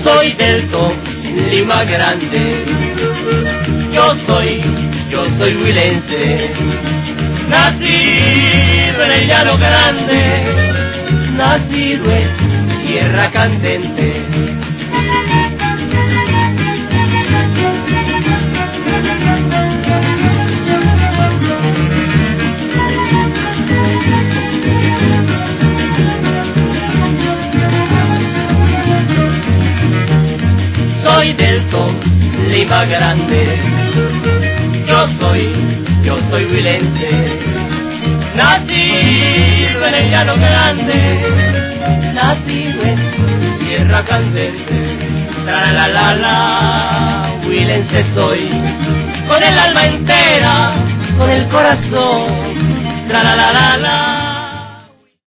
soy del Lima Grande. Yo soy huilense, nacido en el Llano Grande, nacido en tierra candente. Soy del Lima Grande, yo soy huilense, nacido en el Llano Grande, nacido en tierra candente. Tra la la la, huilense soy, con el alma entera, con el corazón. Tra la la